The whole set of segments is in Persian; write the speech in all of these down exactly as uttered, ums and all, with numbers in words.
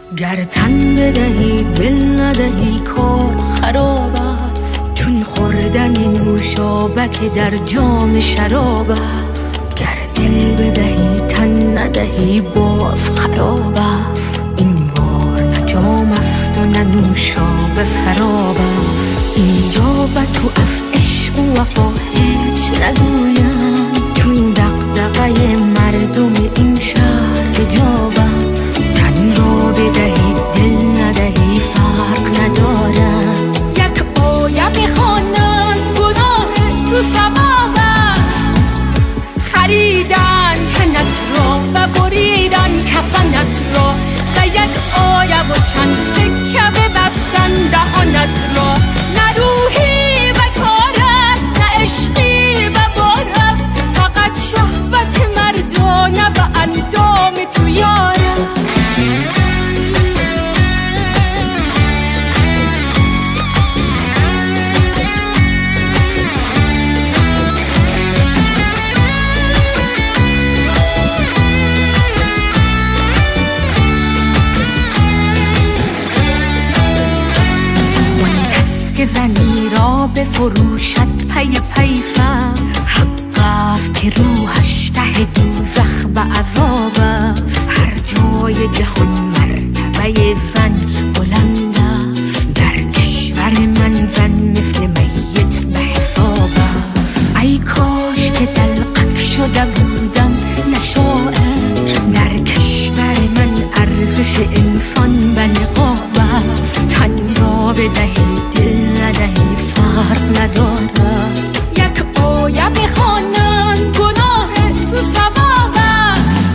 گر تن بدهی دل ندهی کار خراب است، چون خوردن نوشابک در جام شراب است. گر دل بدهی تن ندهی باز خراب است، این بار نه جام است و نه نوشابه سراب است. اینجا به تو از عشق و وفا هیچ نگویم، چون دغدغه مردم این شهر حجاب است. تن را بدهی دل ندهی فرق ندارد، یک آیه بخوانن گناه تو ثواب است. خریدن تنت را و بریدن کفنت را، و یک آیه و چند سکه ببستن دهانت را. نه روحی و کار است، نه عشقی و بار است، فقط شهوت مردانه و اندام تو یار است. که زنی را به فروشت پی پیسم، حق است که روحش ته دوزخ به عذاب است. هر جای جهان مرتبه زن بلند است، در کشور من زن مثل میت به حساب است. ای کاش که دلقک شده بودم نه شاعر، در کشور من ارزش انسان به نقاب است. تن را بدهی دل ندهی فرق ندارد، یک آیه بخوانن گناه تو ثواب است.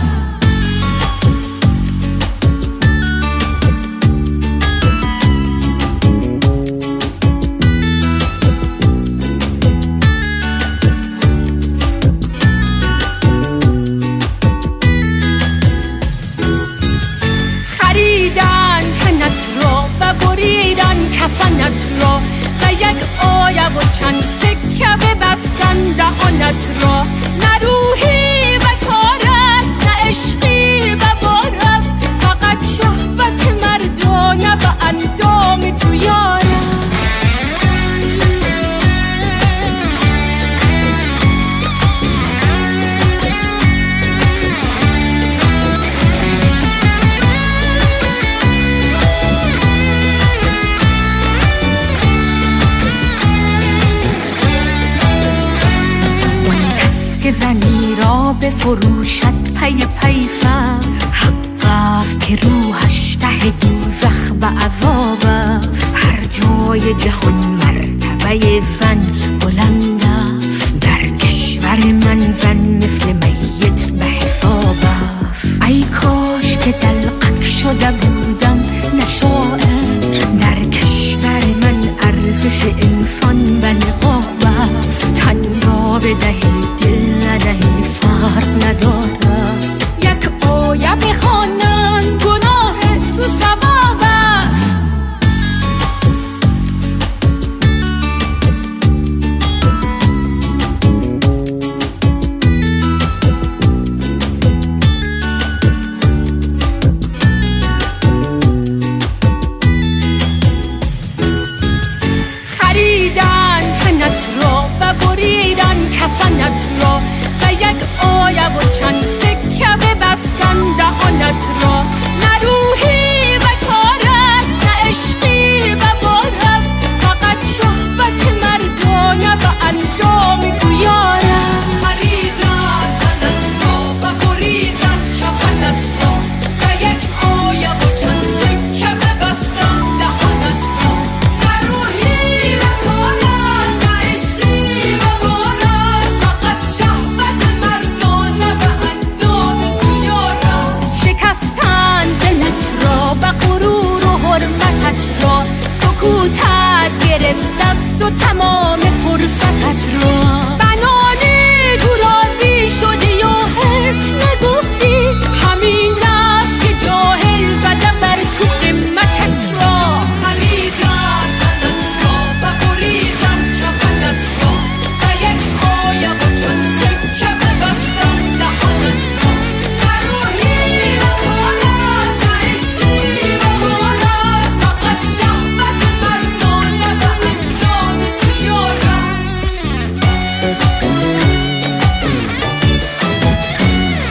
خریدن تنت را و بریدن کفنت را، و یک آیه و چند سکه ببستن دهانت را. نه روحی و کار است، نه عشقی و بار است، فقط شهوت مردانه و اندام تو یار است. که زنی را به فروشت پی پیسم، حق است که روحش ته دوزخ به عذاب است. هر جای جهان